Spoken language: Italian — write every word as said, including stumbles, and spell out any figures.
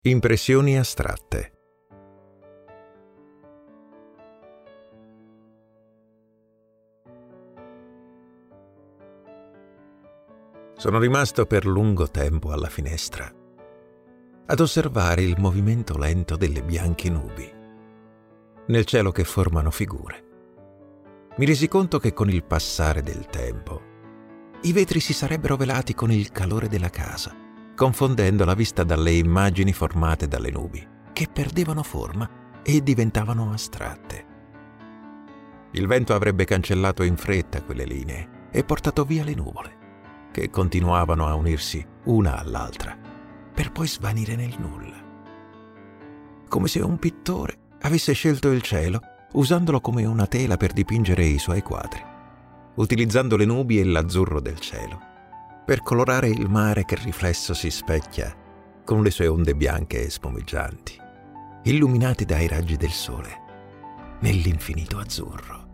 Impressioni astratte. Sono rimasto per lungo tempo alla finestra, ad osservare il movimento lento delle bianche nubi nel cielo che formano figure. Mi resi conto che con il passare del tempo i vetri si sarebbero velati con il calore della casa, confondendo la vista dalle immagini formate dalle nubi, che perdevano forma e diventavano astratte. Il vento avrebbe cancellato in fretta quelle linee e portato via le nuvole, che continuavano a unirsi una all'altra, per poi svanire nel nulla. Come se un pittore avesse scelto il cielo usandolo come una tela per dipingere i suoi quadri, utilizzando le nubi e l'azzurro del cielo per colorare il mare che riflesso si specchia con le sue onde bianche e spumeggianti, illuminati dai raggi del sole nell'infinito azzurro.